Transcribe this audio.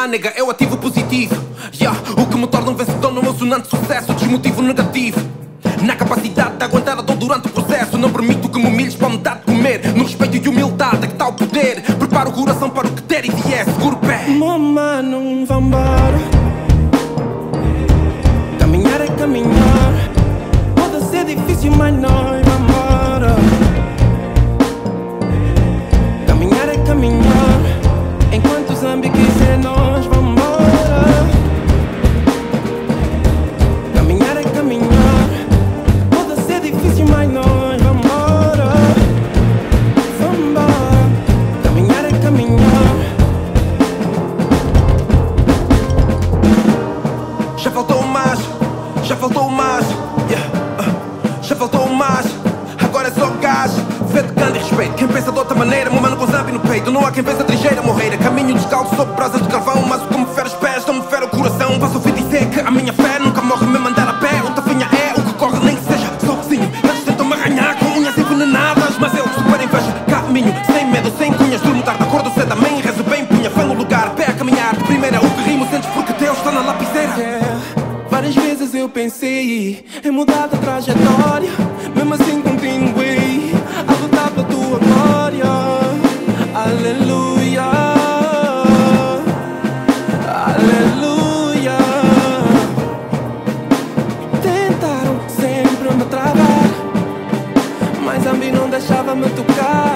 má, nega, eu ativo positivo. O que me torna um vencedor no meu sonante sucesso. Desmotivo negativo na capacidade de aguentar a dor durante o processo. Não permito que me humilhes para me dar de comer. No respeito e humildade é que está o poder. Preparo o coração para o que der e vier. Seguro o pé. Mano, vambora. Caminhar é caminhar. Pode ser difícil, mas nós vambora. Caminhar é caminhar. Enquanto Zambi quiser, nós vambora. Caminhar é caminhar. Pode ser difícil, mas nós vambora. Vambora. Caminhar é caminhar. Já faltou mais, já faltou mais, já faltou mais. Agora é só gás, fé de grande respeito. Quem pensa de outra maneira, meu mano com Zambi no peito. Não há quem pensa trigeira, morreira. Caminho descalço sobre brasas de carvão. Mas o que me fere os pés, não me fere o coração. Posso ouvir dizer que a minha fé nunca morre me mandar a pé. Outra vinha é o que corre, nem que seja sozinho. Eles tentam-me arranhar com unhas envenenadas, mas eu super inveja. Caminho, sem medo, sem cunhas. Durmo tarde, acordo cedo, amém. Rezo bem, punha fé no lugar. Pé a caminhar, de primeira o que rimo sentes porque Deus está na lapiseira. Várias vezes eu pensei em mudar a trajetória. Mesmo assim continuei a lutar pela tua glória. Aleluia, aleluia. Tentaram sempre me travar, mas a mim não deixava me tocar.